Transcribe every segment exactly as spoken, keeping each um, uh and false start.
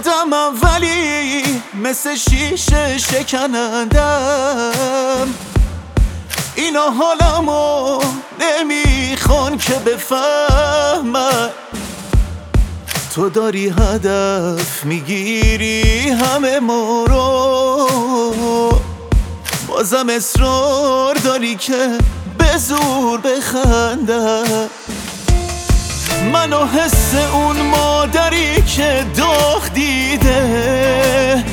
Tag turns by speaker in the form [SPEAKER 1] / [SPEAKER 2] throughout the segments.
[SPEAKER 1] آدمم ولی مثل شیشه شکنندم. اینا حالمو نمیخوان که بفهمن، تو داری هدف میگیری همه ما رو، بازم اصرار داری که به زور بخندم. منو حس اون مادری که داغ دیده،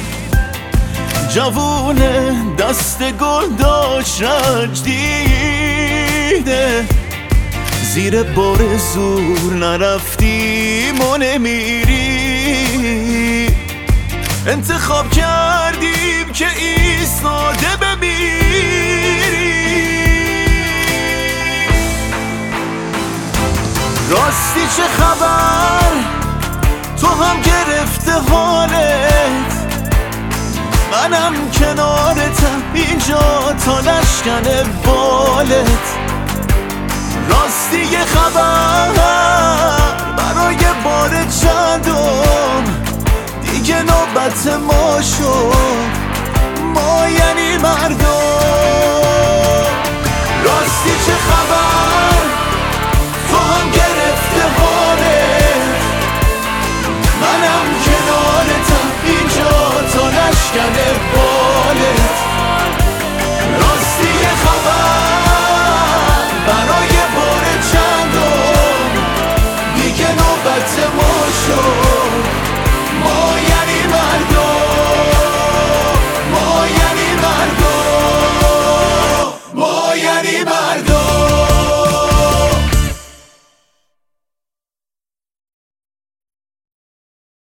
[SPEAKER 1] جوونه دست گل داشت رنج دیده، زیر بار زور نرفتیم و نمیری، انتخاب کردیم که ایستاده بمیری. راستی چه خبر؟ تو هم گرفته حالت، منم کنارتم اینجا تا نشکنه بالت. راستی یه خبر برای بار چندم، دیگه نوبت ما شد، ما یعنی مردم. راستی چه خبر؟